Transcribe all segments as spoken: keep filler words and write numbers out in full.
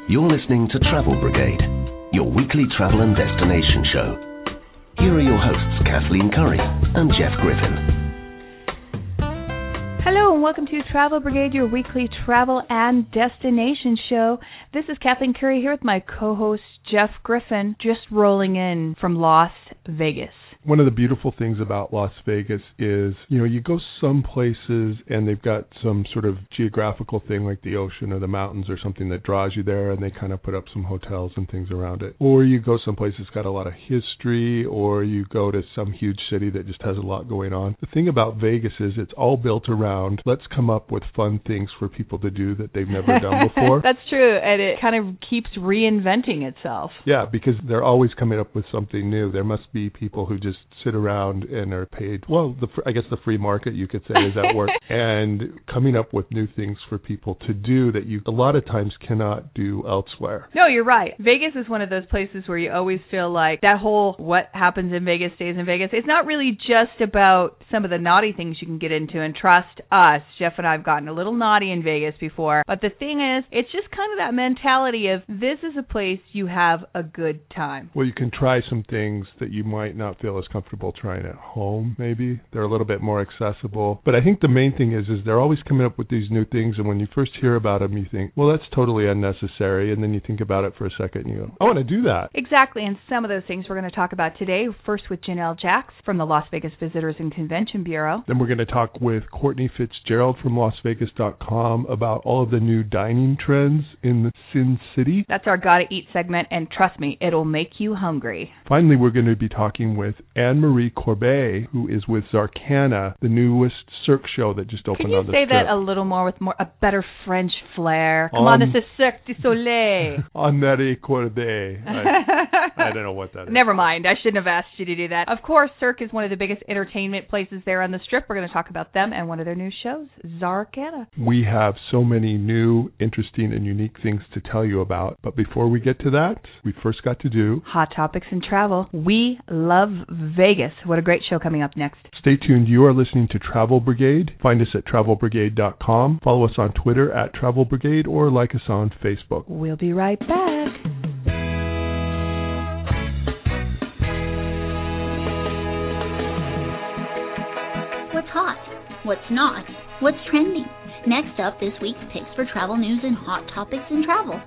You're listening to Travel Brigade, your weekly travel and destination show. Here are your hosts, Kathleen Curry and Jeff Griffin. Hello and welcome to Travel Brigade, your weekly travel and destination show. This is Kathleen Curry here with my co-host, Jeff Griffin, just rolling in from Las Vegas. One of the beautiful things about Las Vegas is, you know, you go some places and they've got some sort of geographical thing like the ocean or the mountains or something that draws you there, and they kind of put up some hotels and things around it. Or you go someplace that's got a lot of history, or you go to some huge city that just has a lot going on. The thing about Vegas is it's all built around, let's come up with fun things for people to do that they've never done before. That's true, and it kind of keeps reinventing itself. Yeah, because they're always coming up with something new. There must be people who just sit around and are paid, well, the, I guess the free market, you could say, is at work, and coming up with new things for people to do that you a lot of times cannot do elsewhere. No, you're right. Vegas is one of those places where you always feel like that whole what happens in Vegas stays in Vegas. It's not really just about some of the naughty things you can get into, and trust us, Jeff and I have gotten a little naughty in Vegas before, but the thing is, it's just kind of that mentality of this is a place you have a good time. Well, you can try some things that you might not feel as comfortable trying at home, maybe. They're a little bit more accessible. But I think the main thing is, is they're always coming up with these new things, and when you first hear about them, you think, well, that's totally unnecessary, and then you think about it for a second, and you go, I want to do that. Exactly, and some of those things we're going to talk about today, first with Janelle Jacks from the Las Vegas Visitors and Convention Bureau. Then we're going to talk with Courtney Fitzgerald from Las Vegas dot com about all of the new dining trends in the Sin City. That's our Gotta Eat segment, and trust me, it'll make you hungry. Finally, we're going to be talking with Anne-Marie Corbet, who is with Zarkana, the newest Cirque show that just opened on the Strip. Can you say that a little more with more a better French flair? Come um, on, this is Cirque du Soleil. Anne-Marie Corbet. I, I don't know what that is. Never mind. I shouldn't have asked you to do that. Of course, Cirque is one of the biggest entertainment places there on the Strip. We're going to talk about them and one of their new shows, Zarkana. We have so many new, interesting, and unique things to tell you about. But before we get to that, we first got to do Hot Topics in Travel. We love Vegas. What a great show coming up next. Stay tuned. You are listening to Travel Brigade. Find us at travel brigade dot com. Follow us on Twitter at Travel Brigade, or like us on Facebook. We'll be right back. What's hot? What's not? What's trending? Next up, this week's picks for travel news and hot topics in travel.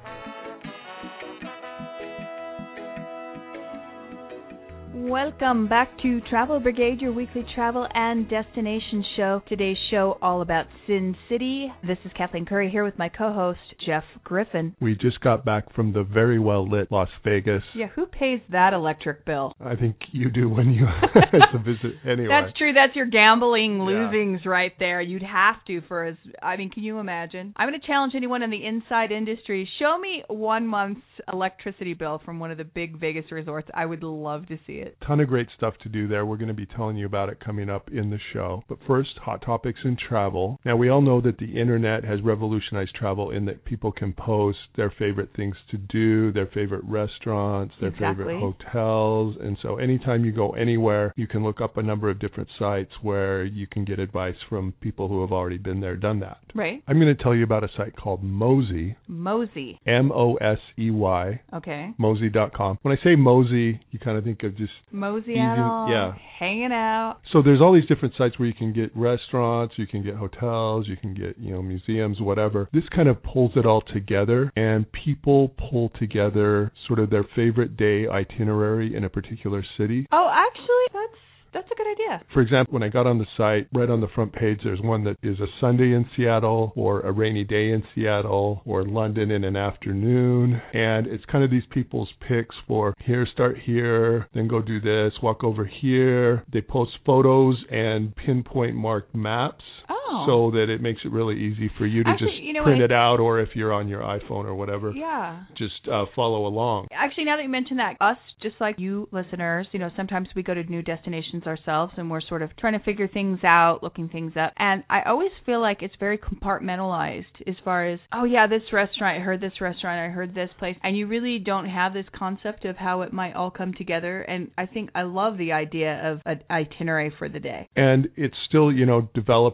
Welcome back to Travel Brigade, your weekly travel and destination show. Today's show all about Sin City. This is Kathleen Curry here with my co-host, Jeff Griffin. We just got back from the very well-lit Las Vegas. Yeah, who pays that electric bill? I think you do when you it's a visit anyway. That's true. That's your gambling losings yeah. right there. You'd have to for as, I mean, can you imagine? I'm going to challenge anyone in the inside industry. Show me one month's electricity bill from one of the big Vegas resorts. I would love to see it. Ton of great stuff to do there. We're going to be telling you about it coming up in the show. But first, hot topics in travel. Now, we all know that the internet has revolutionized travel in that people can post their favorite things to do, their favorite restaurants, their exactly. favorite hotels. And so anytime you go anywhere, you can look up a number of different sites where you can get advice from people who have already been there, done that. Right. I'm going to tell you about a site called Mosey. Mosey. M O S E Y. Okay. Mosey dot com. When I say Mosey, you kind of think of just Mosey easy, out, yeah. hanging out. So there's all these different sites where you can get restaurants, you can get hotels, you can get, you know, museums, whatever. This kind of pulls it all together, and people pull together sort of their favorite day itinerary in a particular city. Oh, actually, that's That's a good idea. For example, when I got on the site, right on the front page, there's one that is a Sunday in Seattle, or a rainy day in Seattle, or London in an afternoon. And it's kind of these people's picks for here, start here, then go do this, walk over here. They post photos and pinpoint marked maps. Oh. So that it makes it really easy for you to Actually, just you know print what? it out, or if you're on your iPhone or whatever, Yeah. just uh, follow along. Actually, now that you mention that, us, just like you listeners, you know, sometimes we go to new destinations ourselves and we're sort of trying to figure things out, looking things up. And I always feel like it's very compartmentalized as far as, oh, yeah, this restaurant, I heard this restaurant, I heard this place. And you really don't have this concept of how it might all come together. And I think I love the idea of an itinerary for the day. And it's still, you know, developing. People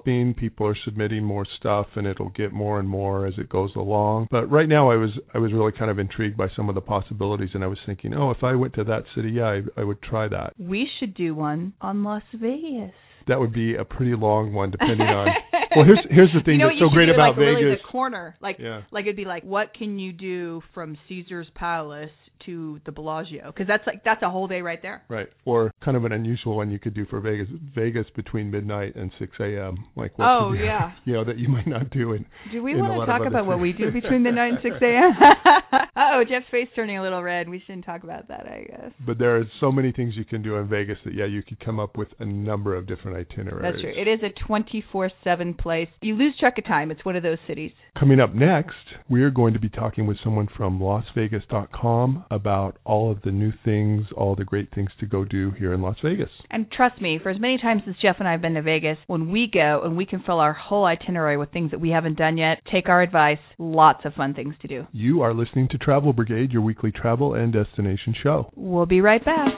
people are submitting more stuff, and it'll get more and more as it goes along. But right now, I was I was really kind of intrigued by some of the possibilities, and I was thinking, oh, if I went to that city, yeah, I, I would try that. We should do one on Las Vegas. That would be a pretty long one, depending on. Well, here's here's the thing you know that's so great do, about like, Vegas. Really the corner, like yeah. like it'd be like, what can you do from Caesar's Palace to the Bellagio? Because that's like that's a whole day right there. Right, or kind of an unusual one you could do for Vegas. Vegas between midnight and six a.m. Like what oh you, yeah, you know that you might not do in. Do we in want to talk about cities. what we do between midnight and six a.m.? Oh, Jeff's face turning a little red. We shouldn't talk about that, I guess. But there are so many things you can do in Vegas that yeah, you could come up with a number of different itineraries. That's true. It is a twenty-four seven place. You lose track of time. It's one of those cities. Coming up next, we're going to be talking with someone from Las Vegas dot com about all of the new things, all the great things to go do here in Las Vegas. And trust me, for as many times as Jeff and I have been to Vegas, when we go and we can fill our whole itinerary with things that we haven't done yet, take our advice, lots of fun things to do. You are listening to Travel Brigade, your weekly travel and destination show. We'll be right back.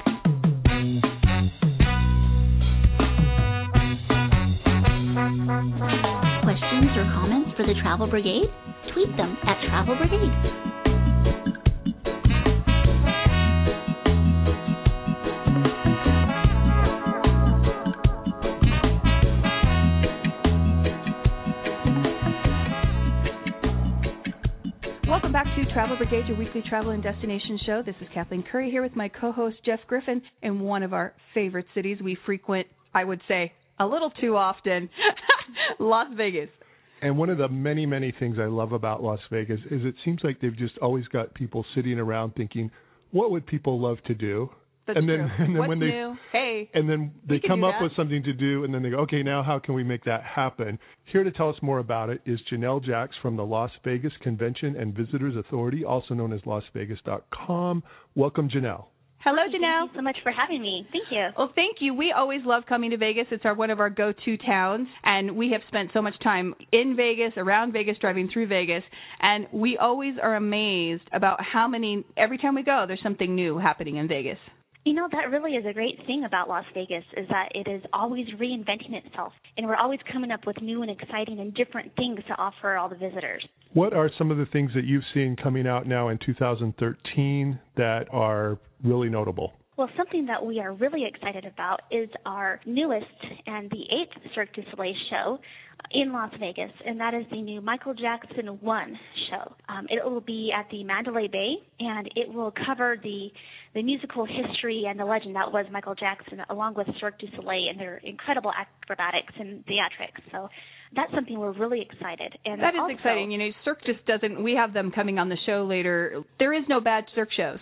Questions or comments for the Travel Brigade? Tweet them at Travel Brigade. Welcome back to Travel Brigade, your weekly travel and destination show. This is Kathleen Curry here with my co-host Jeff Griffin in one of our favorite cities we frequent, I would say, a little too often, Las Vegas. And one of the many, many things I love about Las Vegas is it seems like they've just always got people sitting around thinking, what would people love to do? That's and then, true. and then What's when they, new? Hey, and then they come up that. with something to do, and then they go, okay, now how can we make that happen? Here to tell us more about it is Janelle Jacks from the Las Vegas Convention and Visitors Authority, also known as Las Vegas dot com. Welcome, Janelle. Hello, Janelle. Thank you so much for having me. Thank you. Well, thank you. We always love coming to Vegas. It's our one of our go-to towns, and we have spent so much time in Vegas, around Vegas, driving through Vegas, and we always are amazed about how many, every time we go, there's something new happening in Vegas. You know, that really is a great thing about Las Vegas is that it is always reinventing itself, and we're always coming up with new and exciting and different things to offer all the visitors. What are some of the things that you've seen coming out now in two thousand thirteen that are really notable? Well, something that we are really excited about is our newest and the eighth Cirque du Soleil show in Las Vegas, and that is the new Michael Jackson One show. Um, it will be at the Mandalay Bay, and it will cover the the musical history and the legend that was Michael Jackson, along with Cirque du Soleil and their incredible acrobatics and theatrics. So that's something we're really excited. And that is also, exciting. You know, Cirque just doesn't, we have them coming on the show later. There is no bad Cirque shows.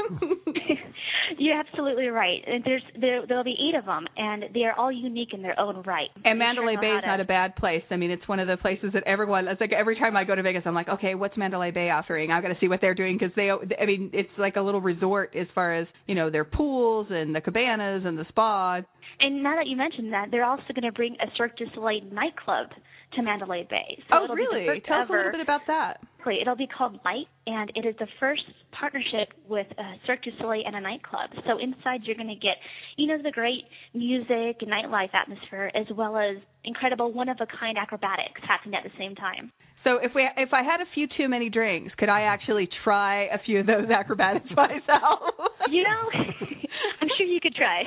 You're absolutely right. And there's there there'll be eight of them, and they are all unique in their own right. And Mandalay sure Bay is to... not a bad place. I mean, it's one of the places that everyone. It's like every time I go to Vegas, I'm like, okay, what's Mandalay Bay offering? I've got to see what they're doing because they. I mean, it's like a little resort as far as you know, their pools and the cabanas and the spa. And now that you mentioned that, they're also going to bring a Cirque du Soleil nightclub to Mandalay Bay. So oh, really? Tell us a little bit about that. It'll be called Light, and it is the first partnership with uh, Cirque du Soleil and a nightclub. So inside you're going to get, you know, the great music and nightlife atmosphere, as well as incredible one-of-a-kind acrobatics happening at the same time. So if we if I had a few too many drinks, could I actually try a few of those acrobatics myself? You know, I'm sure you could try.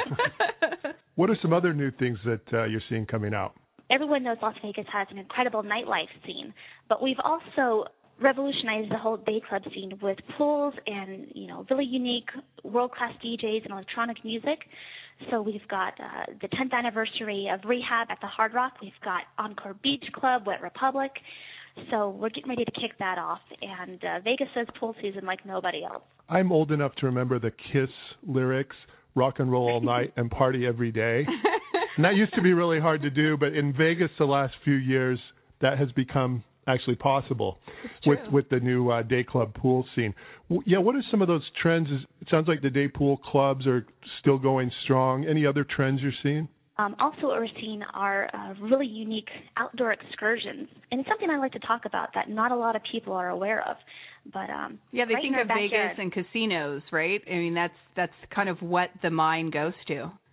What are some other new things that uh, you're seeing coming out? Everyone knows Las Vegas has an incredible nightlife scene, but we've also revolutionized the whole day club scene with pools and, you know, really unique world-class D Js and electronic music. So we've got uh, the tenth anniversary of Rehab at the Hard Rock. We've got Encore Beach Club, Wet Republic. So we're getting ready to kick that off. And uh, Vegas says pool season like nobody else. I'm old enough to remember the Kiss lyrics, rock and roll all night and party every day. And that used to be really hard to do, but in Vegas the last few years, that has become actually possible with with the new uh, day club pool scene. W- yeah, what are some of those trends? It sounds like the day pool clubs are still going strong. Any other trends you're seeing? Um, also, what we're seeing are uh, really unique outdoor excursions, and it's something I like to talk about that not a lot of people are aware of. But um, yeah, they right think of backyard. Vegas and casinos, right? I mean, that's that's kind of what the mind goes to.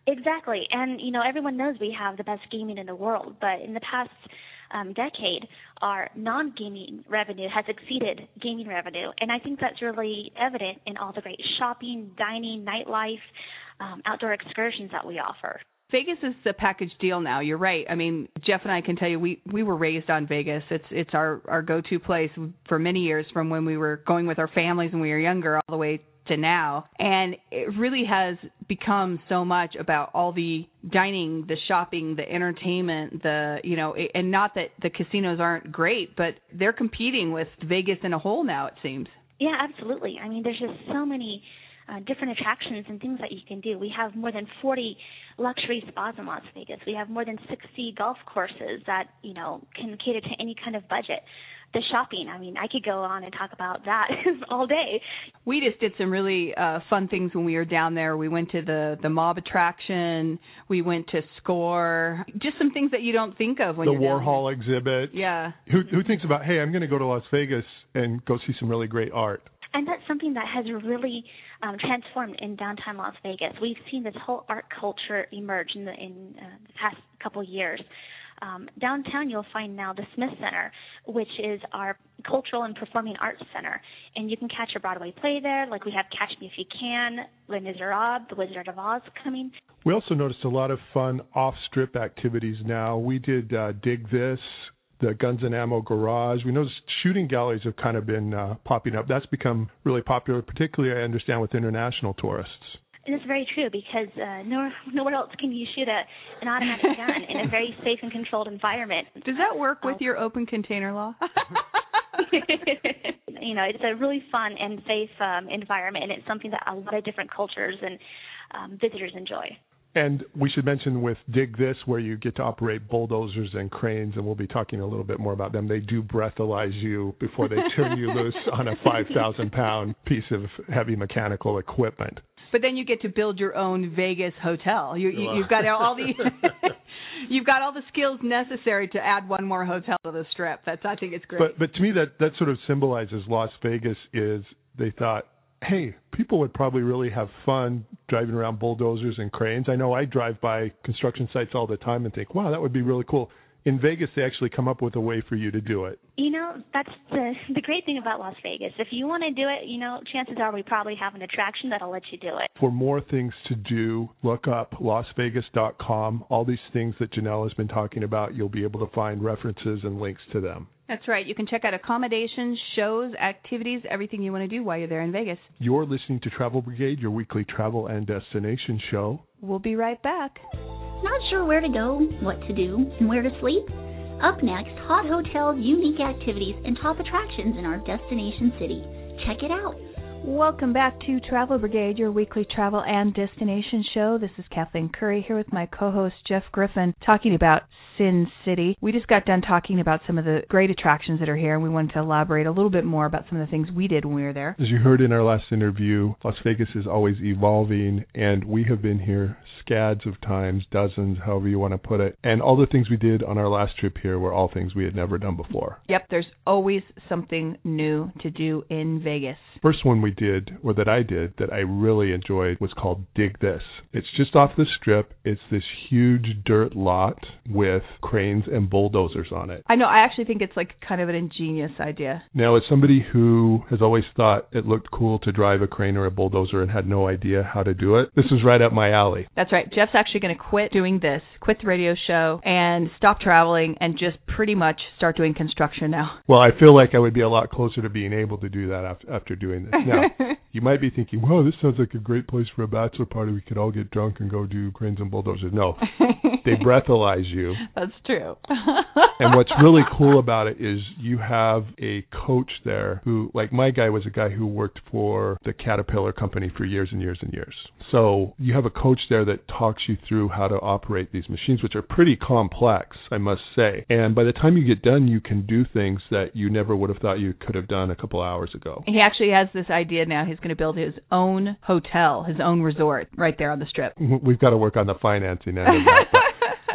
Exactly. And, you know, everyone knows we have the best gaming in the world, but in the past um, decade, our non-gaming revenue has exceeded gaming revenue. And I think that's really evident in all the great shopping, dining, nightlife, um, outdoor excursions that we offer. Vegas is a package deal now. You're right. I mean, Jeff and I can tell you we, we were raised on Vegas. It's it's our, our go-to place for many years, from when we were going with our families when we were younger all the way to now. And it really has become so much about all the dining, the shopping, the entertainment, the, you know, and not that the casinos aren't great, but they're competing with Vegas in a whole now, it seems. Yeah, absolutely. I mean, there's just so many Uh, different attractions and things that you can do. We have more than forty luxury spas in Las Vegas. We have more than sixty golf courses that, you know, can cater to any kind of budget. The shopping, I mean, I could go on and talk about that all day. We just did some really uh, fun things when we were down there. We went to the, the mob attraction. We went to Score. Just some things that you don't think of when the you're down Warhol there. exhibit. Yeah. Who, who thinks about, hey, I'm going to go to Las Vegas and go see some really great art? And that's something that has really um, transformed in downtown Las Vegas. We've seen this whole art culture emerge in the, in, uh, the past couple years. Um, downtown, you'll find now the Smith Center, which is our cultural and performing arts center. And you can catch a Broadway play there, like we have Catch Me If You Can, Les Miserables, The Wizard of Oz coming. We also noticed a lot of fun off-strip activities now. We did uh, Dig This, the Guns and Ammo Garage. We know shooting galleries have kind of been uh, popping up. That's become really popular, particularly, I understand, with international tourists. And it's very true, because uh, nowhere, nowhere else can you shoot a, an automatic gun in a very safe and controlled environment. Does that work with uh, your open container law? You know, it's a really fun and safe um, environment, and it's something that a lot of different cultures and um, visitors enjoy. And we should mention with Dig This, where you get to operate bulldozers and cranes, and we'll be talking a little bit more about them. They do breathalyze you before they turn you loose on a five thousand pound piece of heavy mechanical equipment. But then you get to build your own Vegas hotel. You, you, you've got all the you've got all the skills necessary to add one more hotel to the Strip. That's I think it's great. But but to me that that sort of symbolizes Las Vegas. Is they thought, hey, people would probably really have fun driving around bulldozers and cranes. I know I drive by construction sites all the time and think, wow, that would be really cool. In Vegas, they actually come up with a way for you to do it. You know, that's the the great thing about Las Vegas. If you want to do it, you know, chances are we probably have an attraction that'll let you do it. For more things to do, look up las vegas dot com. All these things that Janelle has been talking about, you'll be able to find references and links to them. That's right. You can check out accommodations, shows, activities, everything you want to do while you're there in Vegas. You're listening to Travel Brigade, your weekly travel and destination show. We'll be right back. Not sure where to go, what to do, and where to sleep? Up next, hot hotels, unique activities, and top attractions in our destination city. Check it out. Welcome back to Travel Brigade, your weekly travel and destination show. This is Kathleen Curry here with my co-host Jeff Griffin, talking about Sin City. We just got done talking about some of the great attractions that are here, and we wanted to elaborate a little bit more about some of the things we did when we were there. As you heard in our last interview, Las Vegas is always evolving, and we have been here scads of times, dozens, however you want to put it. And all the things we did on our last trip here were all things we had never done before. Yep, there's always something new to do in Vegas. First one we did, or that I did, that I really enjoyed was called Dig This. It's just off the Strip. It's this huge dirt lot with cranes and bulldozers on it. I know. I actually think it's like kind of an ingenious idea. Now, as somebody who has always thought it looked cool to drive a crane or a bulldozer and had no idea how to do it, this was right up my alley. That's right. Jeff's actually going to quit doing this, quit the radio show, and stop traveling and just pretty much start doing construction now. Well, I feel like I would be a lot closer to being able to do that after, after doing this. Now, you might be thinking, whoa, this sounds like a great place for a bachelor party. We could all get drunk and go do cranes and bulldozers. No, they breathalyze you. That's true. And what's really cool about it is you have a coach there who, like my guy was a guy who worked for the Caterpillar company for years and years and years. So you have a coach there that talks you through how to operate these machines, which are pretty complex, I must say. And by the time you get done, you can do things that you never would have thought you could have done a couple hours ago. He actually has this idea now. He's going to build his own hotel, his own resort right there on the Strip. We've got to work on the financing end of that. But,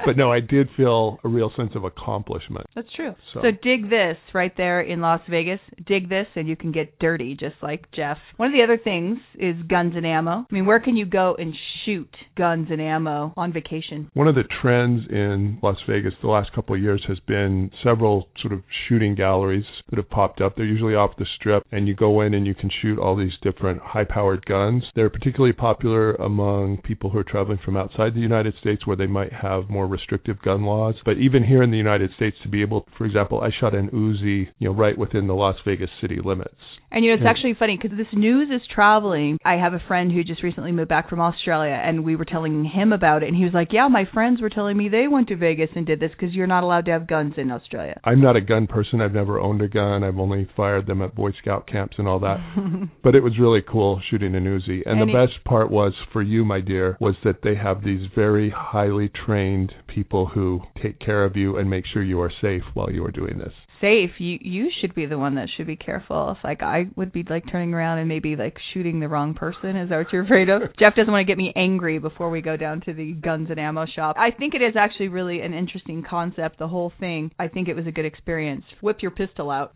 But no, I did feel a real sense of accomplishment. That's true. So. so dig this right there in Las Vegas. Dig this and you can get dirty just like Jeff. One of the other things is guns and ammo. I mean, where can you go and shoot guns and ammo on vacation? One of the trends in Las Vegas the last couple of years has been several sort of shooting galleries that have popped up. They're usually off the strip, and you go in and you can shoot all these different high-powered guns. They're particularly popular among people who are traveling from outside the United States where they might have more restrictive gun laws. But even here in the United States, to be able, for example, I shot an Uzi, you know, right within the Las Vegas city limits. And, you know, it's and, actually funny because this news is traveling. I have a friend who just recently moved back from Australia, and we were telling him about it, and he was like, yeah, my friends were telling me they went to Vegas and did this because you're not allowed to have guns in Australia. I'm not a gun person. I've never owned a gun. I've only fired them at Boy Scout camps and all that. But it was really cool shooting an Uzi. And, and the it, best part was, for you, my dear, was that they have these very highly trained people who take care of you and make sure you are safe while you are doing this. Safe, you you should be the one that should be careful. It's like I would be like turning around and maybe like shooting the wrong person. Is that what you're afraid of? Jeff doesn't want to get me angry before we go down to the guns and ammo shop. I think it is actually really an interesting concept, the whole thing. I think it was a good experience. Whip your pistol out.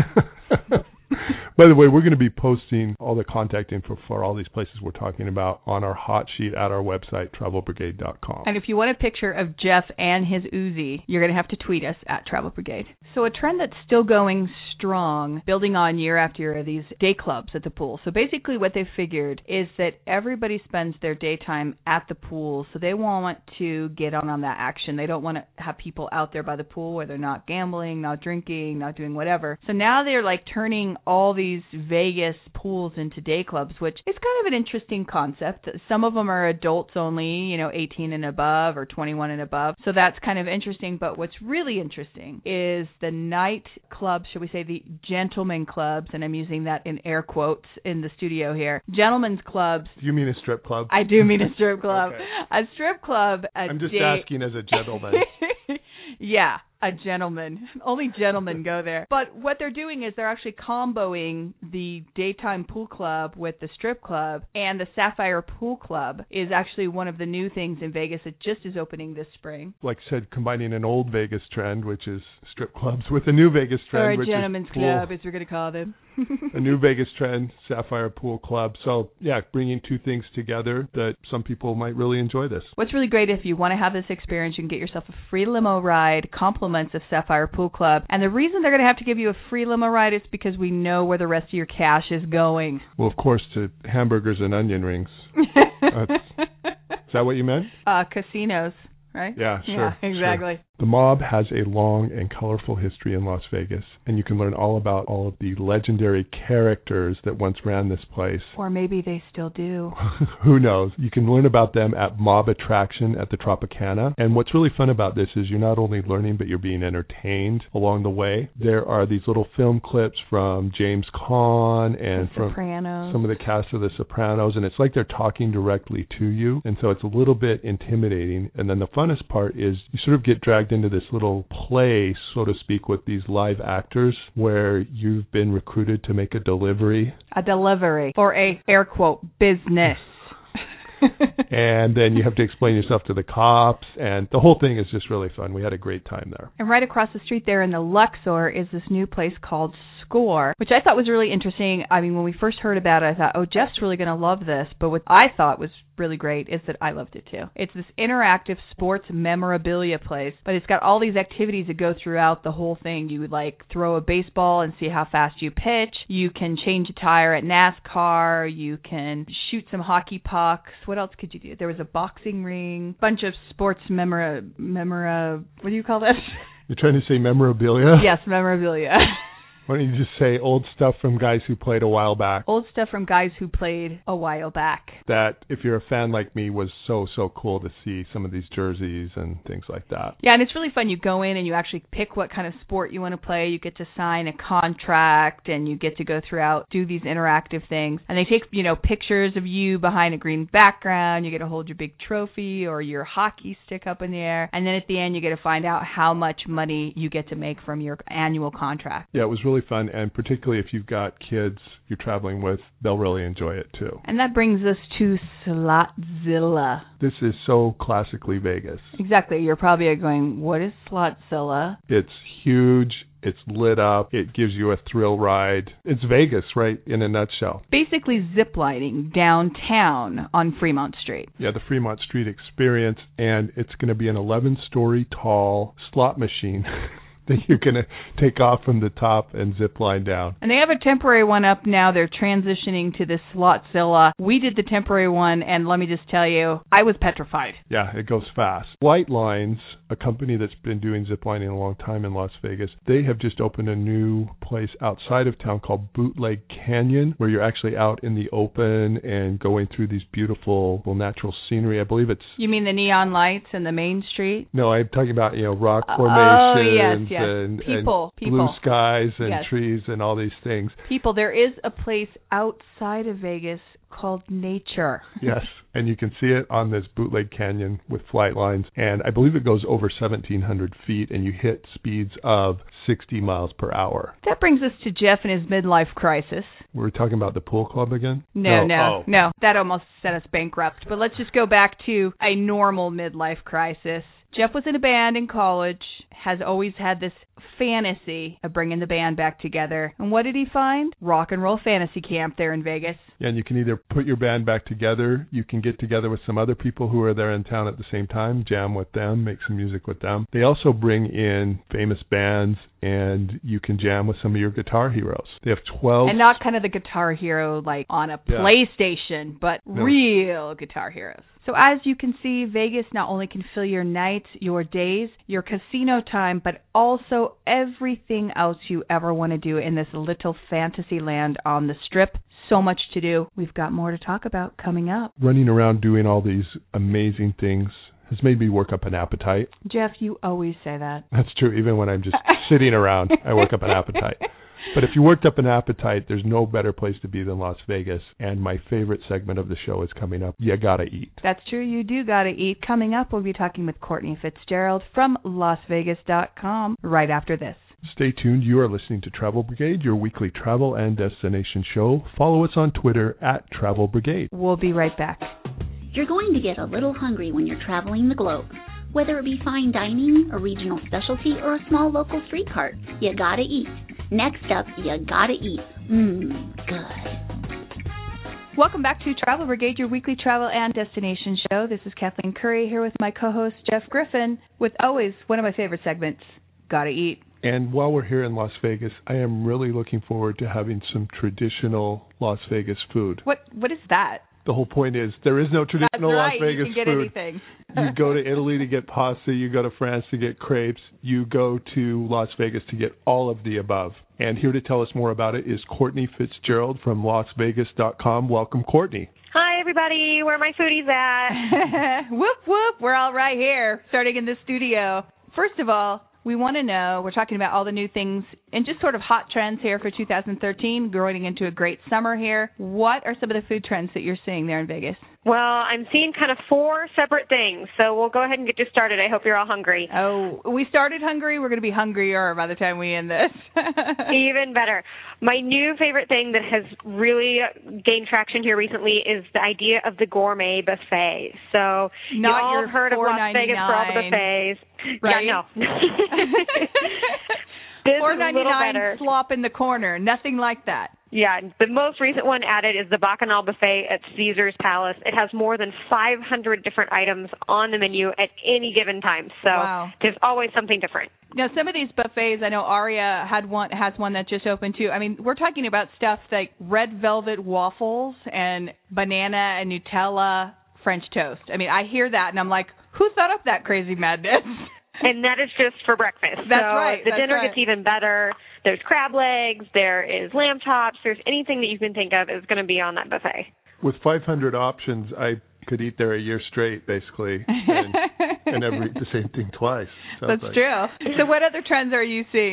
By the way, we're going to be posting all the contact info for all these places we're talking about on our hot sheet at our website, travel brigade dot com. And if you want a picture of Jeff and his Uzi, you're going to have to tweet us at Travel Brigade. So a trend that's still going strong, building on year after year, are these day clubs at the pool. So basically what they've figured is that everybody spends their daytime at the pool, so they want to get on on that action. They don't want to have people out there by the pool where they're not gambling, not drinking, not doing whatever. So now they're like turning all these Vegas pools into day clubs, which is kind of an interesting concept. Some of them are adults only, you know, eighteen and above or twenty-one and above. So that's kind of interesting. But what's really interesting is the night clubs, shall we say the gentlemen clubs, and I'm using that in air quotes in the studio here. Gentlemen's clubs. Do you mean a strip club? I do mean a strip club. Okay. A strip club. A I'm just day- asking as a gentleman. Yeah. A gentleman. Only gentlemen go there. But what they're doing is they're actually comboing the daytime pool club with the strip club, and the Sapphire Pool Club is actually one of the new things in Vegas that just is opening this spring. Like I said, combining an old Vegas trend, which is strip clubs, with a new Vegas trend, or a which gentleman's is pool. club, as we're going to call them. A new Vegas trend, Sapphire Pool Club. So, yeah, bringing two things together that some people might really enjoy this. What's really great, if you want to have this experience, you can get yourself a free limo ride, compliments of Sapphire Pool Club. And the reason they're going to have to give you a free limo ride is because we know where the rest of your cash is going. Well, of course, to hamburgers and onion rings. That's, is that what you meant? Uh, casinos. Right? Yeah, sure. Yeah, exactly. Sure. The Mob has a long and colorful history in Las Vegas, and you can learn all about all of the legendary characters that once ran this place. Or maybe they still do. Who knows? You can learn about them at Mob Attraction at the Tropicana. And what's really fun about this is you're not only learning, but you're being entertained along the way. There are these little film clips from James Caan and from some of the cast of The Sopranos, and it's like they're talking directly to you, and so it's a little bit intimidating. And then the funnest part is you sort of get dragged into this little play, so to speak, with these live actors where you've been recruited to make a delivery. A delivery for a, air quote, business. And then you have to explain yourself to the cops, and the whole thing is just really fun. We had a great time there. And right across the street there in the Luxor is this new place called Score, which I thought was really interesting. I mean, when we first heard about it, I thought, oh, Jeff's really going to love this. But what I thought was really great is that I loved it too. It's this interactive sports memorabilia place, but it's got all these activities that go throughout the whole thing. You would like throw a baseball and see how fast you pitch. You can change a tire at NASCAR. You can shoot some hockey pucks. What else could you do? There was a boxing ring, bunch of sports memora, memora, what do you call that? You're trying to say memorabilia? Yes, memorabilia. Why don't you just say old stuff from guys who played a while back? Old stuff from guys who played a while back. That, if you're a fan like me, was so, so cool to see some of these jerseys and things like that. Yeah, and it's really fun. You go in and you actually pick what kind of sport you want to play. You get to sign a contract and you get to go throughout, do these interactive things. And they take, you know, pictures of you behind a green background. You get to hold your big trophy or your hockey stick up in the air. And then at the end, you get to find out how much money you get to make from your annual contract. Yeah, it was really really fun, and particularly if you've got kids you're traveling with, they'll really enjoy it too. And that brings us to Slotzilla. This is so classically Vegas. Exactly. You're probably going, what is Slotzilla? It's huge. It's lit up. It gives you a thrill ride. It's Vegas, right, in a nutshell. Basically ziplining downtown on Fremont Street. Yeah, the Fremont Street experience, and it's going to be an eleven-story tall slot machine that you're going to take off from the top and zip line down. And they have a temporary one up now. They're transitioning to this Slotzilla. We did the temporary one, and let me just tell you, I was petrified. Yeah, it goes fast. White Lines, a company that's been doing zip lining a long time in Las Vegas, they have just opened a new place outside of town called Bootleg Canyon, where you're actually out in the open and going through these beautiful well, natural scenery. I believe it's... You mean the neon lights and the main street? No, I'm talking about, you know, rock Uh, formations oh, yes, yes. and, people, and people. blue skies and Yes. trees and all these things. People, there is a place outside of Vegas called Nature. Yes, and you can see it on this Bootleg Canyon with flight lines, and I believe it goes over seventeen hundred feet, and you hit speeds of sixty miles per hour. That brings us to Jeff and his midlife crisis. We're talking about the pool club again? No, no, Oh. no. That almost set us bankrupt. But let's just go back to a normal midlife crisis. Jeff was in a band in college, has always had this fantasy of bringing the band back together. And what did he find? Rock and Roll Fantasy Camp there in Vegas. Yeah, and you can either put your band back together, you can get together with some other people who are there in town at the same time, jam with them, make some music with them. They also bring in famous bands, and you can jam with some of your guitar heroes. They have twelve... And not kind of the Guitar Hero like on a Yeah. PlayStation, but No. real Guitar Heroes. So as you can see, Vegas not only can fill your nights, your days, your casino time, but also everything else you ever want to do in this little fantasy land on the Strip. So much to do. We've got more to talk about coming up. Running around doing all these amazing things has made me work up an appetite. Jeff, you always say that. That's true. Even when I'm just sitting around, I work up an appetite. But if you worked up an appetite, there's no better place to be than Las Vegas. And my favorite segment of the show is coming up. You gotta eat. That's true. You do gotta eat. Coming up, we'll be talking with Courtney Fitzgerald from Las Vegas dot com right after this. Stay tuned. You are listening to Travel Brigade, your weekly travel and destination show. Follow us on Twitter at Travel Brigade. We'll be right back. You're going to get a little hungry when you're traveling the globe. Whether it be fine dining, a regional specialty, or a small local street cart, you gotta eat. Next up, you gotta eat. Mmm, good. Welcome back to Travel Brigade, your weekly travel and destination show. This is Kathleen Curry here with my co-host Jeff Griffin with always one of my favorite segments, Gotta Eat. And while we're here in Las Vegas, I am really looking forward to having some traditional Las Vegas food. What What is that? The whole point is there is no traditional That's right. Las Vegas You can get food. anything. You go to Italy to get pasta. You go to France to get crepes. You go to Las Vegas to get all of the above. And here to tell us more about it is Courtney Fitzgerald from Las Vegas dot com. Welcome, Courtney. Hi, everybody. Where are my foodies at? Whoop, whoop. We're all right here, starting in the studio. First of all, we want to know, we're talking about all the new things and just sort of hot trends here for two thousand thirteen, growing into a great summer here. What are some of the food trends that you're seeing there in Vegas? Well, I'm seeing kind of four separate things, so we'll go ahead and get you started. I hope you're all hungry. Oh, we started hungry. We're going to be hungrier by the time we end this. Even better. My new favorite thing that has really gained traction here recently is the idea of the gourmet buffet. So Not you all your have heard of Las Vegas for all the buffets. Right? Yeah, no. This four is a little ninety-nine better. slop in the corner. Nothing like that. Yeah, the most recent one added is the Bacchanal Buffet at Caesar's Palace. It has more than five hundred different items on the menu at any given time, so wow. There's always something different. Now, some of these buffets, I know Aria had one, has one that just opened too. I mean, we're talking about stuff like red velvet waffles and banana and Nutella French toast. I mean, I hear that and I'm like, who thought up that crazy madness? And that is just for breakfast. That's so right. The that's dinner right. gets even better. There's crab legs. There is lamb chops. There's anything that you can think of is going to be on that buffet. With five hundred options, I could eat there a year straight, basically, and, and never eat the same thing twice. That's like. true. So what other trends are you seeing?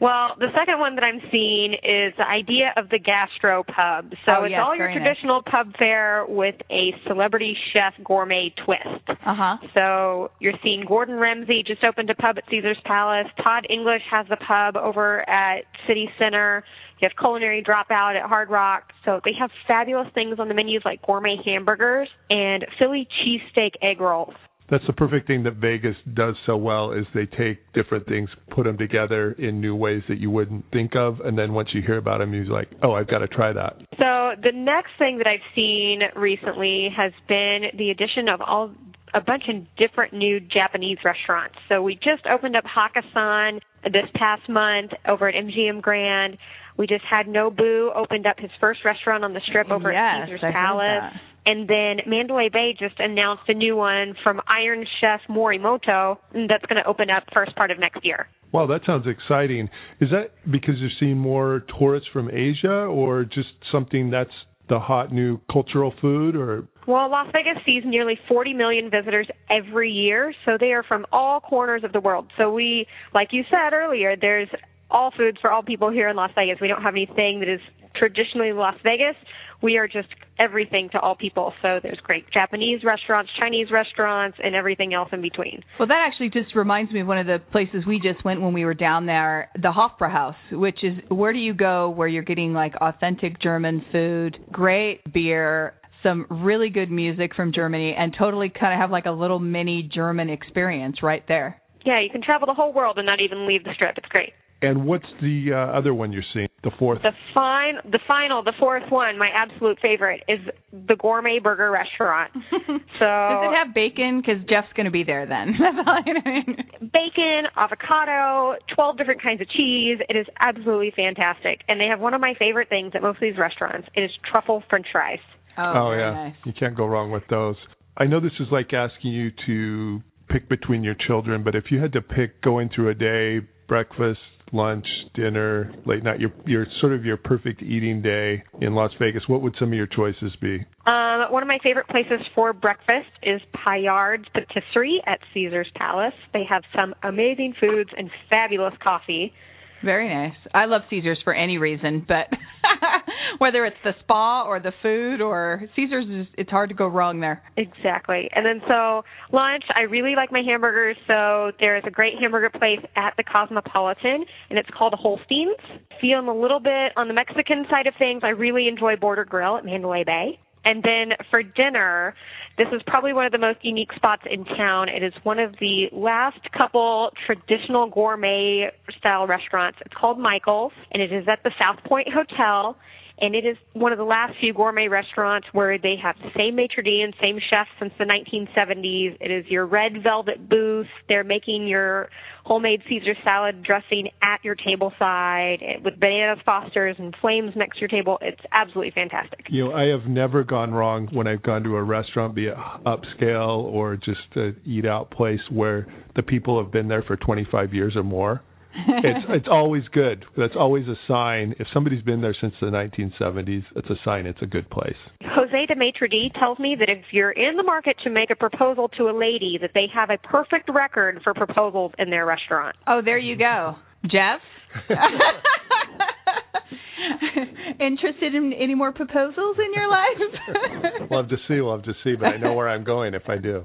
Well, the second one that I'm seeing is the idea of the gastro pub. So oh, it's yes, all your traditional nice. pub fare with a celebrity chef gourmet twist. Uh-huh. So you're seeing Gordon Ramsay just opened a pub at Caesar's Palace. Todd English has a pub over at City Center. You have Culinary Dropout at Hard Rock. So they have fabulous things on the menus like gourmet hamburgers and Philly cheesesteak egg rolls. That's the perfect thing that Vegas does so well is they take different things, put them together in new ways that you wouldn't think of, and then once you hear about them, you're like, oh, I've got to try that. So the next thing that I've seen recently has been the addition of all a bunch of different new Japanese restaurants. So we just opened up Hakkasan this past month over at M G M Grand. We just had Nobu opened up his first restaurant on the Strip over yes, at Caesar's I Palace. And then Mandalay Bay just announced a new one from Iron Chef Morimoto that's going to open up first part of next year. Wow, that sounds exciting. Is that because you're seeing more tourists from Asia or just something that's the hot new cultural food? Or Well, Las Vegas sees nearly forty million visitors every year, so they are from all corners of the world. So we, like you said earlier, there's all foods for all people here in Las Vegas. We don't have anything that is traditionally Las Vegas. We are just everything to all people. So there's great Japanese restaurants, Chinese restaurants, and everything else in between. Well, that actually just reminds me of one of the places we just went when we were down there, the Hofbrauhaus, which is where do you go where you're getting like authentic German food, great beer, some really good music from Germany, and totally kind of have like a little mini German experience right there. Yeah, you can travel the whole world and not even leave the Strip. It's great. And what's the uh, other one you're seeing, the fourth? The fine, the final, the fourth one, my absolute favorite, is the Gourmet Burger Restaurant. So does it have bacon? Because Jeff's going to be there then. That's all I mean. Bacon, avocado, twelve different kinds of cheese. It is absolutely fantastic. And they have one of my favorite things at most of these restaurants. It is truffle French fries. Oh, oh very yeah, nice. You can't go wrong with those. I know this is like asking you to pick between your children, but if you had to pick going through a day, breakfast, lunch, dinner, late night, your your sort of your perfect eating day in Las Vegas, what would some of your choices be? Um, one of my favorite places for breakfast is Paillard's Patisserie at Caesar's Palace. They have some amazing foods and fabulous coffee. Very nice. I love Caesar's for any reason, but whether it's the spa or the food or Caesar's, is, it's hard to go wrong there. Exactly. And then so lunch, I really like my hamburgers. So there is a great hamburger place at the Cosmopolitan, and it's called Holstein's. Feeling a little bit on the Mexican side of things, I really enjoy Border Grill at Mandalay Bay. And then for dinner, this is probably one of the most unique spots in town. It is one of the last couple traditional gourmet-style restaurants. It's called Michael's, and it is at the South Point Hotel. And it is one of the last few gourmet restaurants where they have the same maitre d' and same chef since the nineteen seventies. It is your red velvet booth. They're making your homemade Caesar salad dressing at your table side with bananas, Fosters, and flames next to your table. It's absolutely fantastic. You know, I have never gone wrong when I've gone to a restaurant, be it upscale or just an eat-out place where the people have been there for twenty-five years or more. it's it's always good. That's always a sign. If somebody's been there since the nineteen seventies, it's a sign it's a good place. Jose de Maitre d' tells me that if you're in the market to make a proposal to a lady, that they have a perfect record for proposals in their restaurant. Oh, there you go. Jeff? Interested in any more proposals in your life? Love to see, love to see, but I know where I'm going if I do.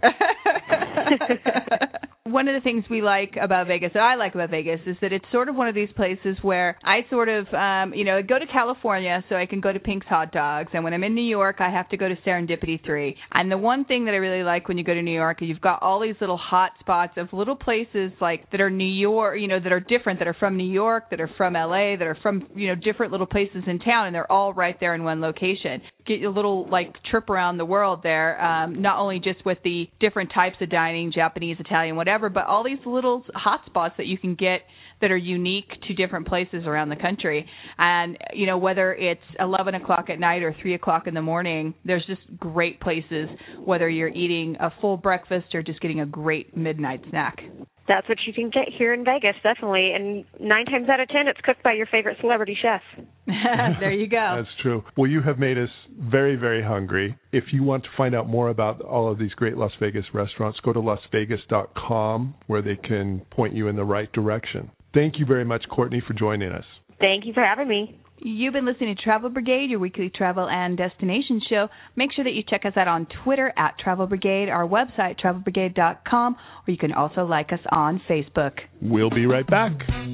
One of the things we like about Vegas, that I like about Vegas, is that it's sort of one of these places where I sort of, um, you know, go to California so I can go to Pink's Hot Dogs, and when I'm in New York, I have to go to Serendipity three. And the one thing that I really like when you go to New York is you've got all these little hot spots of little places like that are New York, you know, that are different, that are from New York, that are from L A, that are from, you know, different little places in town, and they're all right there in one location. Get a little, like, trip around the world there, um, not only just with the different types of dining, Japanese, Italian, whatever, but all these little hot spots that you can get that are unique to different places around the country. And, you know, whether it's eleven o'clock at night or three o'clock in the morning, there's just great places, whether you're eating a full breakfast or just getting a great midnight snack. That's what you can get here in Vegas, definitely. And nine times out of ten, it's cooked by your favorite celebrity chef. There you go. That's true. Well, you have made us very, very hungry. If you want to find out more about all of these great Las Vegas restaurants, go to las vegas dot com where they can point you in the right direction. Thank you very much, Courtney, for joining us. Thank you for having me. You've been listening to Travel Brigade, your weekly travel and destination show. Make sure that you check us out on Twitter at Travel Brigade, our website, travel brigade dot com, or you can also like us on Facebook. We'll be right back.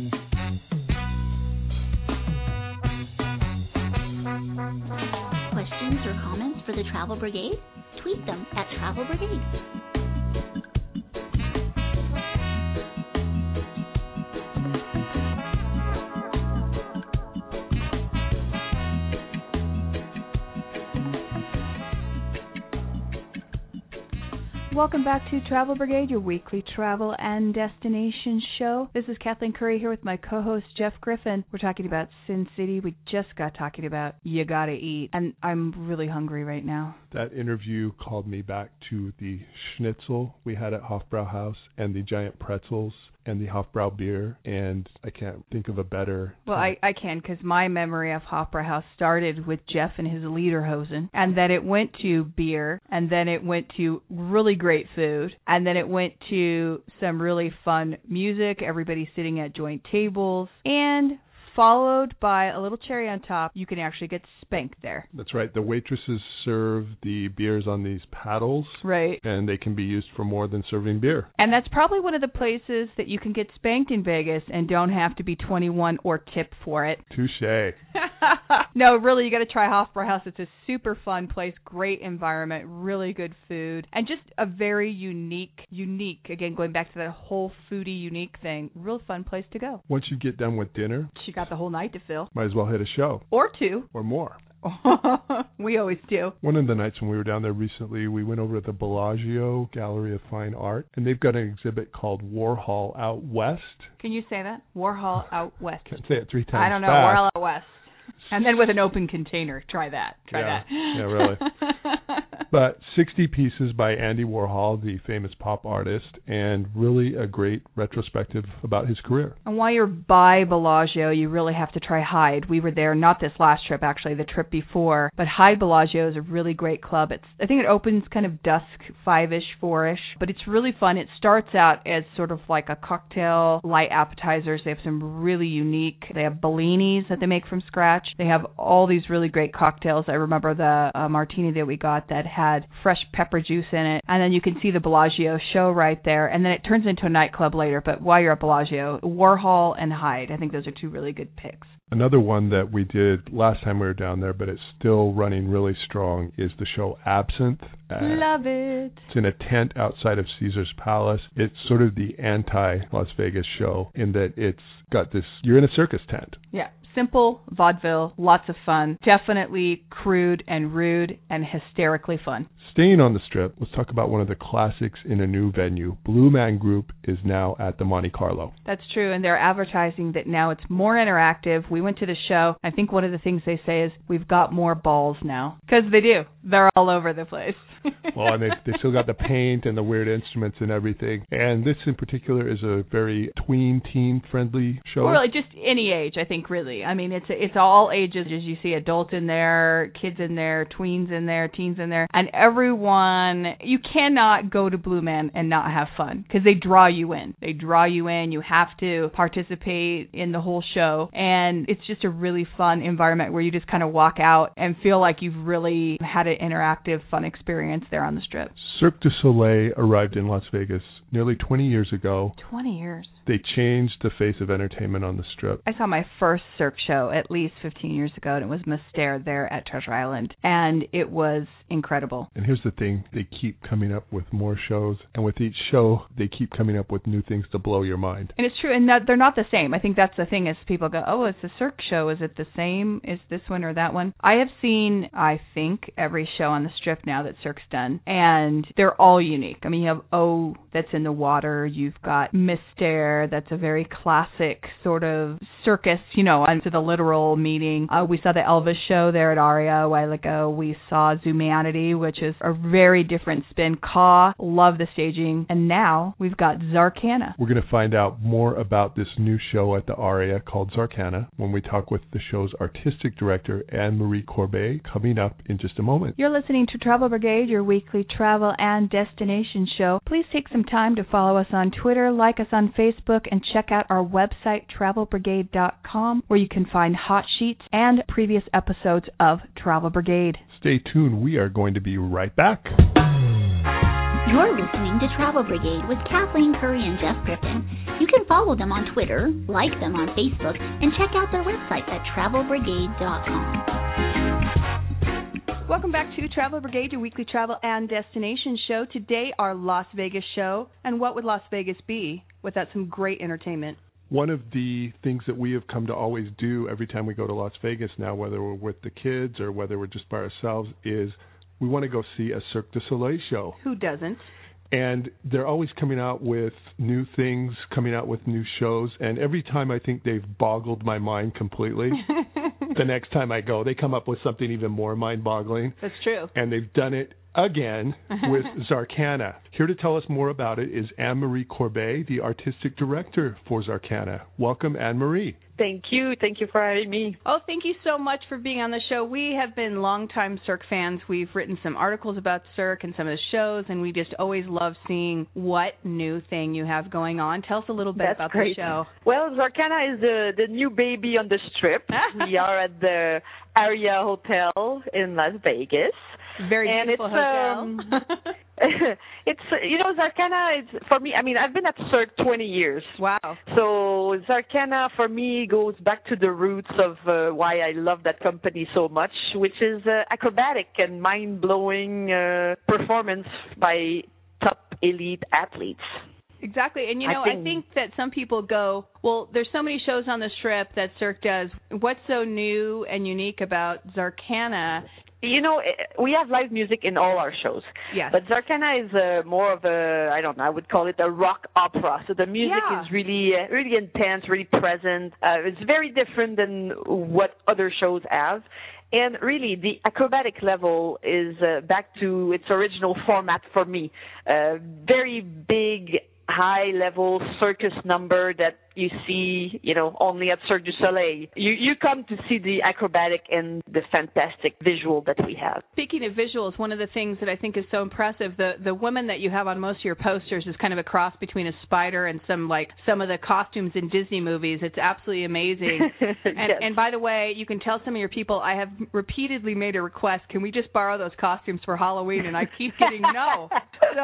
Questions or comments for the Travel Brigade? Tweet them at Travel Brigade. Welcome back to Travel Brigade, your weekly travel and destination show. This is Kathleen Curry here with my co-host Jeff Griffin. We're talking about Sin City. We just got talking about You Gotta Eat, and I'm really hungry right now. That interview called me back to the schnitzel we had at Hofbrauhaus and the giant pretzels and the Hofbrau beer, and I can't think of a better... Well, I, I can, because my memory of Hofbrauhaus started with Jeff and his Lederhosen, and then it went to beer, and then it went to really great food, and then it went to some really fun music, everybody sitting at joint tables, and followed by a little cherry on top. You can actually get spanked there. That's right. The waitresses serve the beers on these paddles. Right. And they can be used for more than serving beer. And that's probably one of the places that you can get spanked in Vegas and don't have to be twenty-one or tip for it. Touche. No, really, you got to try Hofbrauhaus. It's a super fun place, great environment, really good food, and just a very unique, unique, again, going back to that whole foodie unique thing, real fun place to go. Once you get done with dinner, you got the whole night to fill. Might as well hit a show. Or two. Or more. We always do. One of the nights when we were down there recently, we went over to the Bellagio Gallery of Fine Art, and they've got an exhibit called Warhol Out West. Can you say that? Warhol Out West. Can't say it three times I don't know. fast. Warhol Out West. And then with an open container. Try that. Try yeah. that. Yeah, really. But sixty pieces by Andy Warhol, the famous pop artist, and really a great retrospective about his career. And while you're by Bellagio, you really have to try Hyde. We were there, not this last trip, actually, the trip before. But Hyde Bellagio is a really great club. It's I think it opens kind of dusk, five-ish, four-ish. But it's really fun. It starts out as sort of like a cocktail, light appetizers. They have some really unique, they have Bellinis that they make from scratch. They have all these really great cocktails. I remember the uh, martini that we got that had fresh pepper juice in it. And then you can see the Bellagio show right there. And then it turns into a nightclub later. But while you're at Bellagio, Warhol and Hyde, I think those are two really good picks. Another one that we did last time we were down there, but it's still running really strong, is the show Absinthe. Uh, Love it. It's in a tent outside of Caesar's Palace. It's sort of the anti-Las Vegas show in that it's got this, you're in a circus tent. Yeah. Simple, vaudeville, lots of fun. Definitely crude and rude and hysterically fun. Staying on the Strip, let's talk about one of the classics in a new venue. Blue Man Group is now at the Monte Carlo. That's true, and they're advertising that now it's more interactive. We went to the show. I think one of the things they say is, we've got more balls now. Because they do. They're all over the place. Well, and they they still got the paint and the weird instruments and everything. And this in particular is a very tween, teen-friendly show. Well, just any age, I think, really. I mean, it's it's all ages. As you see, adults in there, kids in there, tweens in there, teens in there, and everyone. You cannot go to Blue Man and not have fun because they draw you in. They draw you in. You have to participate in the whole show, and it's just a really fun environment where you just kind of walk out and feel like you've really had an interactive, fun experience there on the Strip. Cirque du Soleil arrived in Las Vegas nearly twenty years ago. twenty years. They changed the face of entertainment on the Strip. I saw my first Cirque show at least fifteen years ago, and it was Mystere there at Treasure Island, and it was incredible. And here's the thing, they keep coming up with more shows, and with each show, they keep coming up with new things to blow your mind. And it's true, and that, they're not the same. I think that's the thing is people go, oh, it's a Cirque show. Is it the same? Is this one or that one? I have seen, I think, every show on the Strip now that Cirque's done, and they're all unique. I mean, you have O that's in the water. You've got Mystere. That's a very classic sort of circus, you know, to the literal meaning. Uh, we saw the Elvis show there at Aria a while ago. We saw Zoomanity, which is a very different spin. Caw, love the staging. And now we've got Zarkana. We're going to find out more about this new show at the Aria called Zarkana when we talk with the show's artistic director, Anne-Marie Corbet, coming up in just a moment. You're listening to Travel Brigade, your weekly travel and destination show. Please take some time to follow us on Twitter, like us on Facebook, Facebook and check out our website, travel brigade dot com, where you can find hot sheets and previous episodes of Travel Brigade. Stay tuned. We are going to be right back. You're listening to Travel Brigade with Kathleen Curry and Jeff Griffin. You can follow them on Twitter, like them on Facebook, and check out their website at travel brigade dot com. Welcome back to Travel Brigade, your weekly travel and destination show. Today, our Las Vegas show. And what would Las Vegas be without some great entertainment? One of the things that we have come to always do every time we go to Las Vegas now, whether we're with the kids or whether we're just by ourselves, is we want to go see a Cirque du Soleil show. Who doesn't? And they're always coming out with new things, coming out with new shows. And every time I think they've boggled my mind completely, the next time I go, they come up with something even more mind-boggling. That's true. And they've done it again with Zarkana. Here to tell us more about it is Anne-Marie Corbet, the artistic director for Zarkana. Welcome, Anne-Marie. Thank you. Thank you for having me. Oh, thank you so much for being on the show. We have been longtime Cirque fans. We've written some articles about Cirque and some of the shows, and we just always love seeing what new thing you have going on. Tell us a little bit That's about great. the show. Well, Zarkana is the, the new baby on the Strip. We are at the Aria Hotel in Las Vegas. Very and beautiful it's, hotel. Um, it's, you know, Zarkana is, for me, I mean, I've been at Cirque twenty years. Wow. So Zarkana, for me, goes back to the roots of uh, why I love that company so much, which is uh, acrobatic and mind-blowing uh, performance by top elite athletes. Exactly. And, you know, I think, I think that some people go, well, there's so many shows on the Strip that Cirque does. What's so new and unique about Zarkana? You know, we have live music in all our shows. Yes. But Zarkana is uh, more of a, I don't know, I would call it a rock opera. So the music Yeah. is really, uh, really intense, really present. Uh, it's very different than what other shows have. And really, the acrobatic level is uh, back to its original format for me. Uh, very big, high-level circus number that you see, you know, only at Cirque du Soleil. You you come to see the acrobatic and the fantastic visual that we have. Speaking of visuals, one of the things that I think is so impressive, the the woman that you have on most of your posters is kind of a cross between a spider and some like some of the costumes in Disney movies. It's absolutely amazing. and, Yes. and by the way, you can tell some of your people I have repeatedly made a request. Can we just borrow those costumes for Halloween? And I keep getting no. So,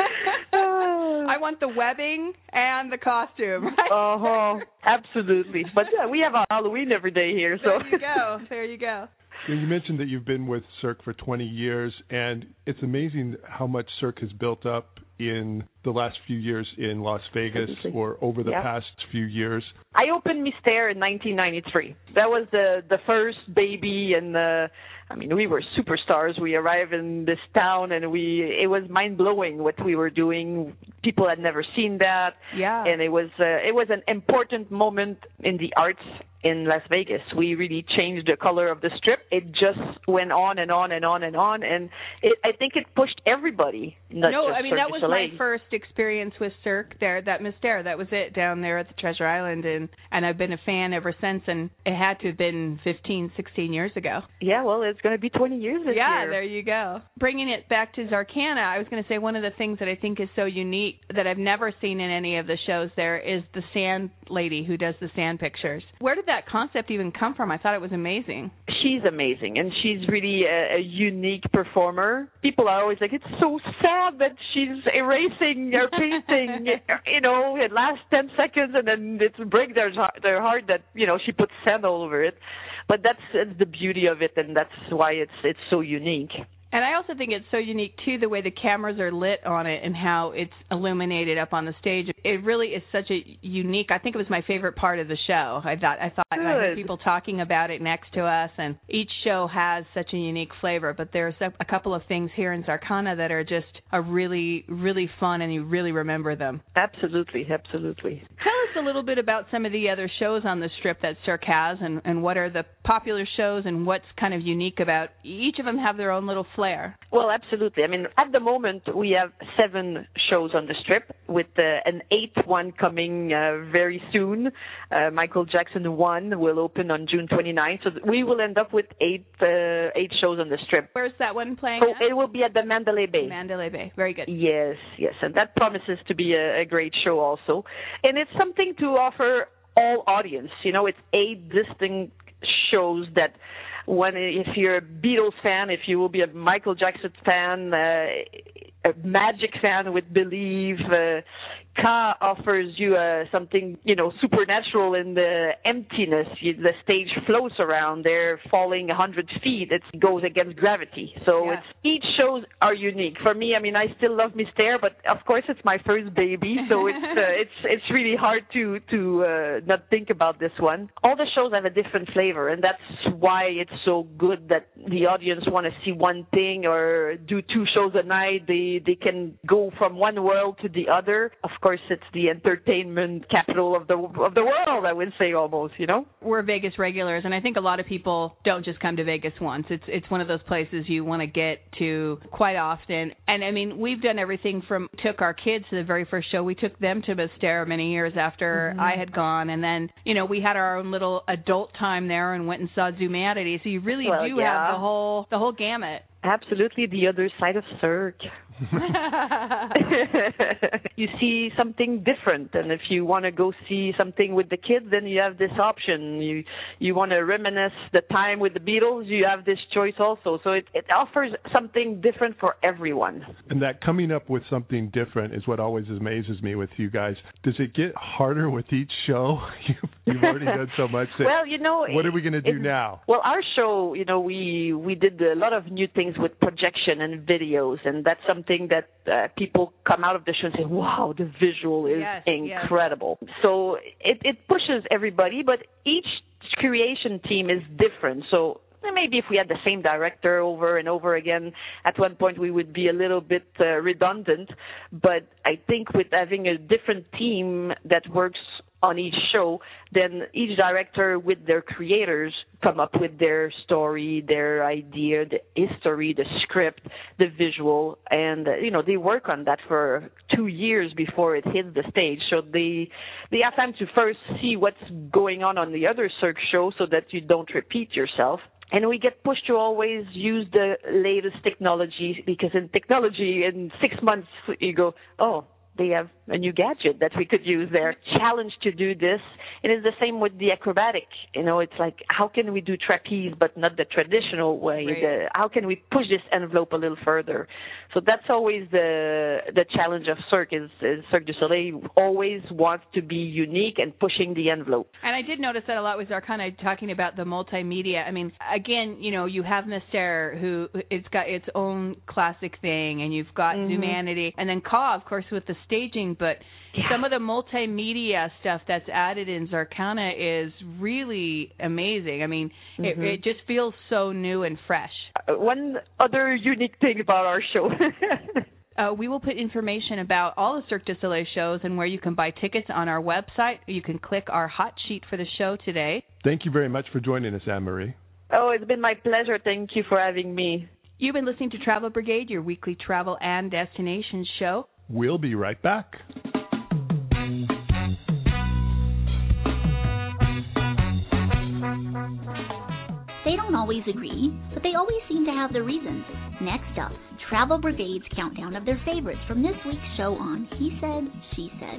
I want the webbing and the costume. Right? Uh-huh. Absolutely. But yeah, we have our Halloween every day here. So There you go. There you go. You mentioned that you've been with Cirque for twenty years, and it's amazing how much Cirque has built up in the last few years in Las Vegas Absolutely. or over the Yeah. past few years. I opened Mystère in nineteen ninety-three. That was the the first baby, and uh, I mean, we were superstars. We arrived in this town, and we it was mind blowing what we were doing. People had never seen that, Yeah. and it was uh, it was an important moment in the arts in Las Vegas. We really changed the color of the Strip. It just went on and on and on and on, and it, I think it pushed everybody. Not no, just I mean, Cirque that du was Soleil. my first experience with Cirque there, that Mystère. That was it down there at the Treasure Island, and, and I've been a fan ever since, and it had to have been fifteen, sixteen years ago. Yeah, well, it's going to be twenty years this yeah, year. there you go. Bringing it back to Zarkana, I was going to say one of the things that I think is so unique that I've never seen in any of the shows there is the sand lady who does the sand pictures. Where did that concept even come from? I thought it was amazing. She's amazing, and she's really a, a unique performer. People are always like, it's so sad that she's erasing her painting, you know, it lasts ten seconds, and then it breaks their, their heart that, you know, she puts sand all over it. But that's, that's the beauty of it, and that's why it's it's so unique. And I also think it's so unique, too, the way the cameras are lit on it and how it's illuminated up on the stage. It really is such a unique, I think it was my favorite part of the show. I thought, I thought I heard people talking about it next to us, and each show has such a unique flavor. But there's a, a couple of things here in Zarkana that are just are really, really fun, and you really remember them. Absolutely, absolutely. Tell us a little bit about some of the other shows on the Strip that Cirque has, and, and what are the popular shows and what's kind of unique about each of them have their own little flair. Well, absolutely. I mean, at the moment, we have seven shows on the Strip with uh, an eighth one coming uh, very soon. Uh, Michael Jackson one will open on June twenty-ninth. So we will end up with eight uh, eight shows on the Strip. Where's that one playing So at? it will be at the Mandalay Bay. Mandalay Bay. Very good. Yes, yes. And that promises to be a, a great show also. And it's something to offer all audience. You know, it's eight distinct shows that when, if you're a Beatles fan, if you will be a Michael Jackson fan, uh, a Magic fan with Believe, uh, Ka offers you uh, something, you know, supernatural in the emptiness. You, the stage floats around. They're falling one hundred feet. It goes against gravity. So Yeah. it's, each shows are unique. For me, I mean, I still love Mystère, but of course it's my first baby, so it's uh, it's it's really hard to to uh, not think about this one. All the shows have a different flavor, and that's why it's so good that the audience want to see one thing or do two shows a night. They they can go from one world to the other. Of course, it's the entertainment capital of the of the world, I would say, almost, you know? We're Vegas regulars, and I think a lot of people don't just come to Vegas once. It's it's one of those places you want to get to quite often. And, I mean, we've done everything from took our kids to the very first show. We took them to Mystère many years after Mm-hmm. I had gone, and then, you know, we had our own little adult time there and went and saw Zumanity. So you really Well, do yeah. have the whole the whole gamut. Absolutely, the other side of Cirque. You see something different, and if you want to go see something with the kids, then you have this option. You you want to reminisce the time with the Beatles, you have this choice also. So it, it offers something different for everyone. And that coming up with something different is what always amazes me with you guys. Does it get harder with each show? You've, you've already done so much. That, well, you know, what are we going to do it, now? Well, our show, you know, we we did a lot of new things with projection and videos, and that's something that uh, people come out of the show and say, wow, the visual is Yes, incredible. Yes. So it, it pushes everybody, but each creation team is different. So maybe if we had the same director over and over again, at one point we would be a little bit uh, redundant. But I think with having a different team that works on each show, then each director with their creators come up with their story, their idea, the history, the script, the visual, and uh, you know, they work on that for two years before it hits the stage. So they they have time to first see what's going on on the other Cirque show so that you don't repeat yourself. And we get pushed to always use the latest technology, because in technology, in six months, you go, oh, they have a new gadget that we could use there. Challenged to do this. It is the same with the acrobatic. You know, it's like, how can we do trapeze but not the traditional way? Right. The, how can we push this envelope a little further? So that's always the the challenge of Cirque, is, is Cirque du Soleil always wants to be unique and pushing the envelope. And I did notice that a lot with Zarkana talking about the multimedia. I mean, again, you know, you have Mystère, who it's got its own classic thing, and you've got Mm-hmm. Zumanity, and then Ka, of course, with the staging, but yeah. some of the multimedia stuff that's added in Zarkana is really amazing. I mean, mm-hmm. it, it just feels so new and fresh. Uh, one other unique thing about our show. Uh, we will put information about all the Cirque du Soleil shows and where you can buy tickets on our website. You can click our hot sheet for the show today. Thank you very much for joining us, Anne-Marie. Oh, it's been my pleasure. Thank you for having me. You've been listening to Travel Brigade, your weekly travel and destinations show. We'll be right back. They don't always agree, but they always seem to have their reasons. Next up, Travel Brigade's countdown of their favorites from this week's show on He Said, She Said.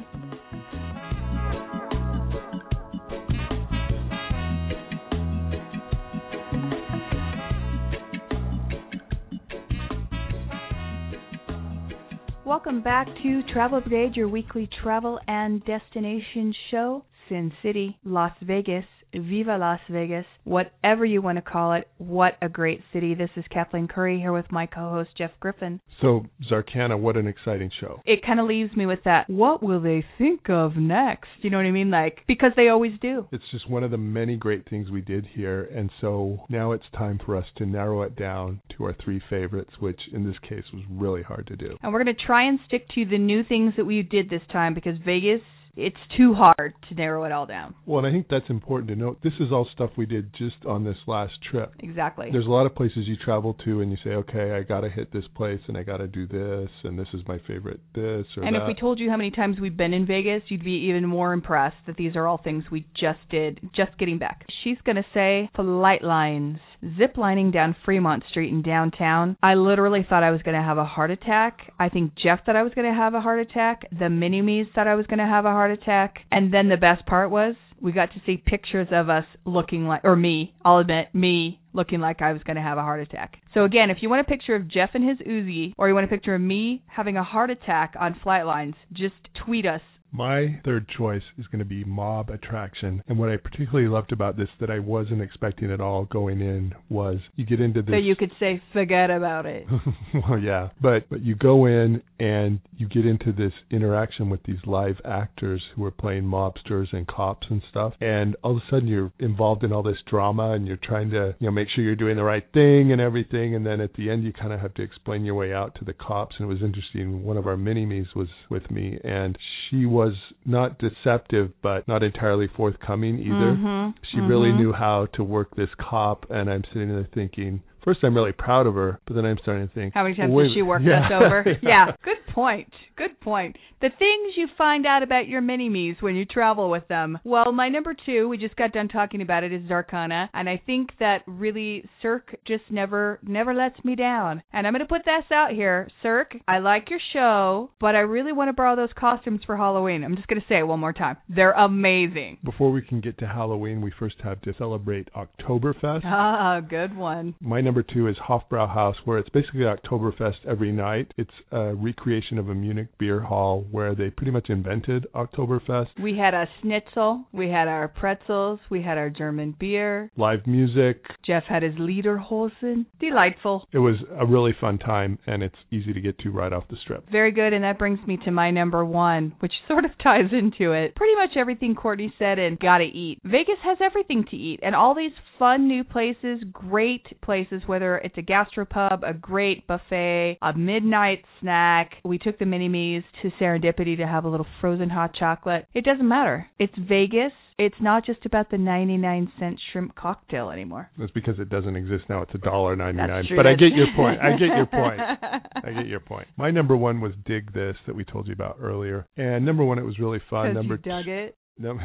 Welcome back to Travel Brigade, your weekly travel and destination show. Sin City, Las Vegas, Viva Las Vegas, whatever you want to call it. What a great city. This is Kathleen Curry here with my co-host Jeff Griffin. So, Zarkana, what an exciting show. It kind of leaves me with that, what will they think of next? You know what I mean? Like, because they always do. It's just one of the many great things we did here, and so now it's time for us to narrow it down to our three favorites, which in this case was really hard to do. And we're going to try and stick to the new things that we did this time, because Vegas it's too hard to narrow it all down. Well, and I think that's important to note. This is all stuff we did just on this last trip. Exactly. There's a lot of places you travel to and you say, okay, I got to hit this place and I got to do this and this is my favorite this or and that. if we told you how many times we've been in Vegas, you'd be even more impressed that these are all things we just did, just getting back. She's going to say flight lines. Zip lining down Fremont Street in downtown. I literally thought I was going to have a heart attack. I think Jeff thought I was going to have a heart attack. The Mini-Me's thought I was going to have a heart attack. And then the best part was we got to see pictures of us looking like, or me, I'll admit, me looking like I was going to have a heart attack. So again, if you want a picture of Jeff and his Uzi, or you want a picture of me having a heart attack on flight lines, just tweet us. My third choice is going to be Mob Attraction. And what I particularly loved about this that I wasn't expecting at all going in was you get into this... So you could say, forget about it. Well, yeah. But, but you go in and you get into this interaction with these live actors who are playing mobsters and cops and stuff. And all of a sudden you're involved in all this drama and you're trying to, you know, make sure you're doing the right thing and everything. And then at the end you kind of have to explain your way out to the cops. And it was interesting. One of our Mini-Me's was with me and she was not deceptive, but not entirely forthcoming either. Mm-hmm. She mm-hmm. really knew how to work this cop, and I'm sitting there thinking, first, I'm really proud of her, but then I'm starting to think, how many times well, did she work yeah. us over? yeah. yeah, good point. Good point. The things you find out about your Mini-Me's when you travel with them. Well, my number two, we just got done talking about it, is Zarkana, and I think that really Cirque just never, never lets me down. And I'm going to put this out here. Cirque, I like your show, but I really want to borrow those costumes for Halloween. I'm just going to say it one more time. They're amazing. Before we can get to Halloween, we first have to celebrate Oktoberfest. Ah, good one. My number two is Hofbrauhaus, where it's basically Oktoberfest every night. It's a recreation of a Munich beer hall where they pretty much invented Oktoberfest. We had a schnitzel, we had our pretzels, we had our German beer. Live music. Jeff had his Lederhosen. Delightful. It was a really fun time, and it's easy to get to right off the strip. Very good, and that brings me to my number one, which sort of ties into it. Pretty much everything Courtney said and gotta eat. Vegas has everything to eat, and all these fun new places, great places, whether it's a gastropub, a great buffet, a midnight snack. We took the Mini-Me's to Serendipity to have a little frozen hot chocolate. It doesn't matter. It's Vegas. It's not just about the ninety-nine cent shrimp cocktail anymore. That's because it doesn't exist now. It's one dollar ninety-nine. That's true. But I get your point. I get your point. I get your point. My number one was Dig This that we told you about earlier. And number one, it was really fun. Because number you dug it. Number,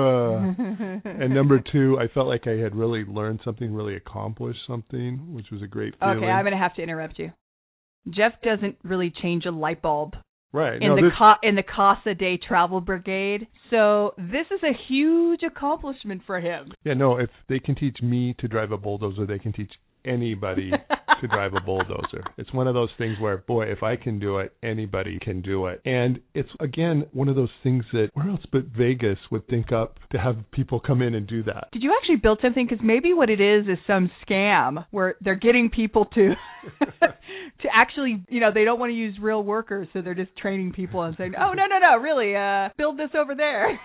uh, and number two, I felt like I had really learned something, really accomplished something, which was a great feeling. Okay, I'm going to have to interrupt you. Jeff doesn't really change a light bulb. Right. In no, the this... Co- in the Casa Day Travel Brigade. So this is a huge accomplishment for him. Yeah, no, if they can teach me to drive a bulldozer, they can teach anybody to drive a bulldozer. It's one of those things where, boy, if I can do it, anybody can do it. And it's, again, one of those things that where else but Vegas would think up to have people come in and do that. Did you actually build something? Because maybe what it is is some scam where they're getting people to to actually, you know, they don't want to use real workers, so they're just training people and saying, oh, no, no, no, really, uh, build this over there.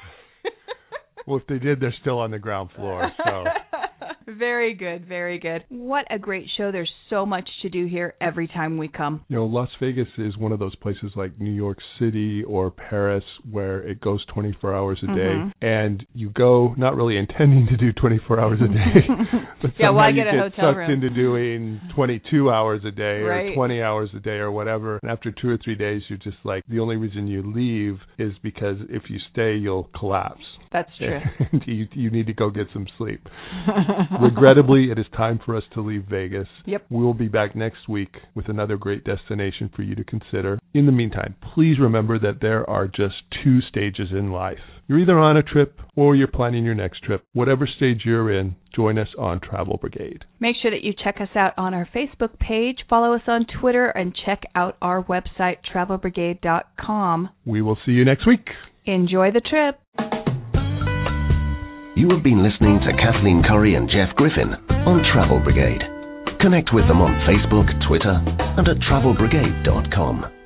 Well, if they did, they're still on the ground floor, so... Very good, very good. What a great show. There's so much to do here every time we come. You know, Las Vegas is one of those places like New York City or Paris where it goes twenty-four hours a day. Mm-hmm. And you go not really intending to do twenty-four hours a day, but yeah, somehow why you get, a get hotel sucked room? into doing twenty-two hours a day right. or twenty hours a day or whatever. And after two or three days, you're just like, the only reason you leave is because if you stay, you'll collapse. That's true. And you, you need to go get some sleep. Regrettably, it is time for us to leave Vegas. Yep. We will be back next week with another great destination for you to consider. In the meantime, please remember that there are just two stages in life. You're either on a trip or you're planning your next trip. Whatever stage you're in, join us on Travel Brigade. Make sure that you check us out on our Facebook page, follow us on Twitter, and check out our website, travel brigade dot com. We will see you next week. Enjoy the trip. You have been listening to Kathleen Curry and Jeff Griffin on Travel Brigade. Connect with them on Facebook, Twitter, and at travel brigade dot com.